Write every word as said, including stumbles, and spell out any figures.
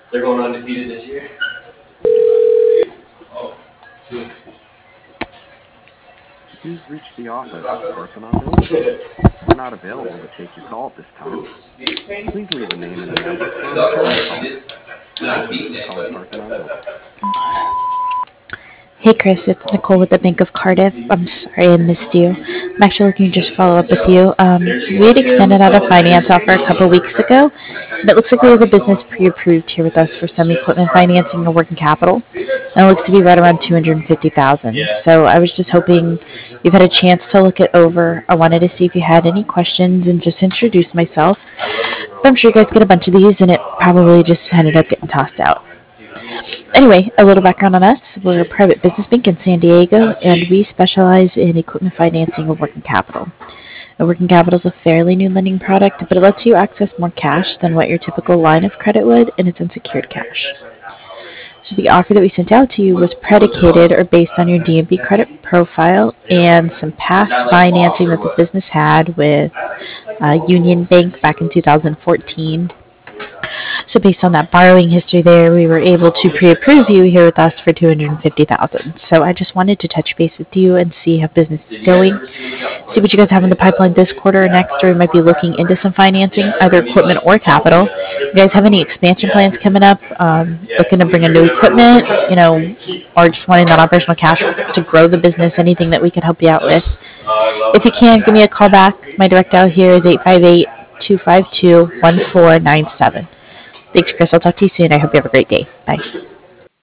They're going undefeated this year. Oh, soon. You've reached the office of the person on hold. We're not available to take your call at this time. Please leave a name and a number for a return call. Thank you for calling Person on Hold. Hey Chris, it's Nicole with the Bank of Cardiff. I'm sorry I missed you. I'm actually looking to just follow up with you. Um, we had extended out a finance offer a couple weeks ago, and it looks like we have a business pre-approved here with us for some equipment financing or working capital, and it looks to be right around two hundred fifty thousand dollars. So I was just hoping you've had a chance to look it over. I wanted to see if you had any questions and just introduce myself. But I'm sure you guys get a bunch of these, and it probably just ended up getting tossed out. Anyway, a little background on us. We're a private business bank in San Diego, and we specialize in equipment financing and working capital. A working capital is a fairly new lending product, but it lets you access more cash than what your typical line of credit would, and it's unsecured cash. So the offer that we sent out to you was predicated or based on your D and B credit profile and some past financing that the business had with uh, Union Bank back in two thousand fourteen. So based on that borrowing history there, we were able to pre-approve you here with us for two hundred fifty thousand dollars. So I just wanted to touch base with you and see how business is going. See what you guys have in the pipeline this quarter or next, or we might be looking into some financing, either equipment or capital. You guys have any expansion plans coming up? Um, looking to bring in new equipment, you know, or just wanting that operational cash to grow the business? Anything that we could help you out with? If you can, give me a call back. My direct dial here is eight five eight, two five two, one four nine seven. Thanks, Chris. I'll talk to you soon. I hope you have a great day. Bye.